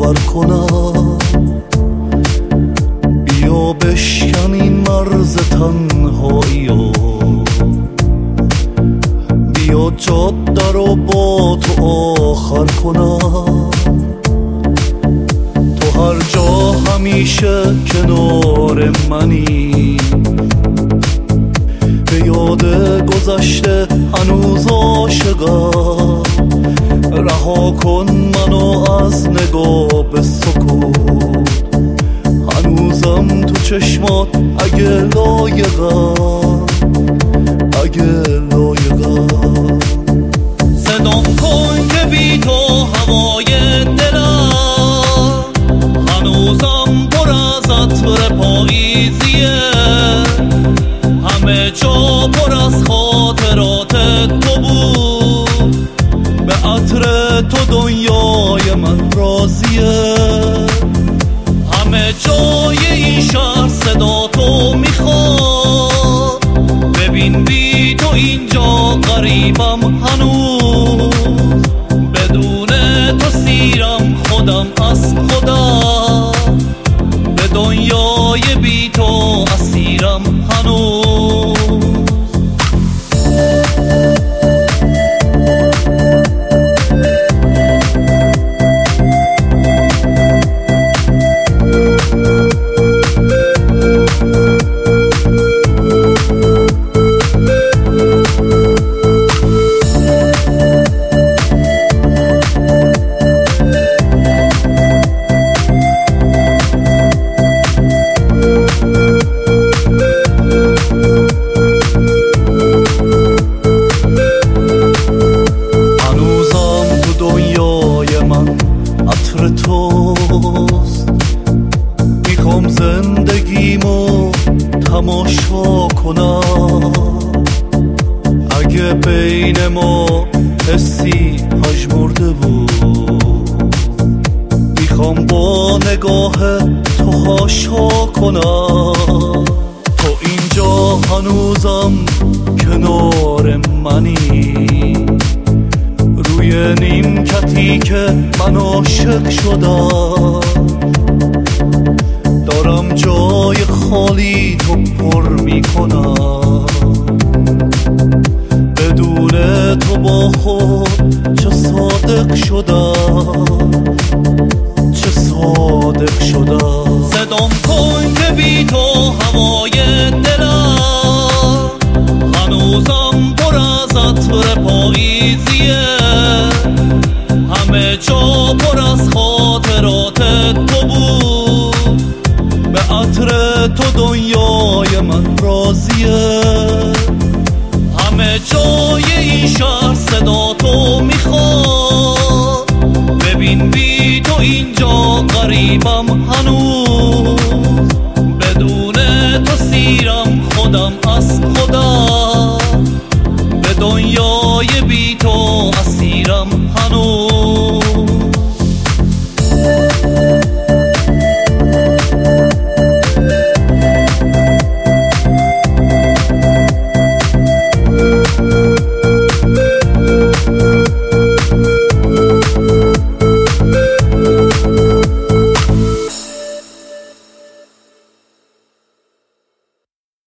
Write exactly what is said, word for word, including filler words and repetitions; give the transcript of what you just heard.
آخر کنم. بیا بشکن این مرز تنهایی و بیا جاده رو با تو آخر کنم. تو هر جا همیشه کنار منی، به یاد گذشته هنوز عاشقم. رها کن منو از نگاه به سکوت، هنوزم تو چشمات اگه لایقم، اگه لایقم. صدام کن که بی تو هوای دلم هنوزم پر از عطر پاییزیه. همه جا پر از خاطرات تو بود، به عطر تو دنیای من راضیه. همه جای این شهر صدا تو میخواد، ببین بی تو اینجا غریبم هنوز. بدون تو سیرم خودم از خودم، به دنیای بی تو اسیرم هنوز. عطر توست، میخوام زندگیمو تماشا کنم. اگه بین ما حسی پژمرده بود، میخوام با نگاه تو هاشا کنم. تو اینجا هنوزم کنار منی، روی نیمکتی که من عاشق شدم. دارم جای خالی تو پر میکنم، بدون تو با خود چه صادق شدم، چه صادق شدم. صدام کن که بی تو هوای دلم هنوزم پر از عطر پاییزیه. همه جا پر از خاطرات تو بود، به عطر تو دنیای من راضیه. همه جای این شهر صدا تو میخواد، ببین بی تو اینجا غریبم هنوز. بدون تو سیرم خودم از خودم، به دنیای بی تو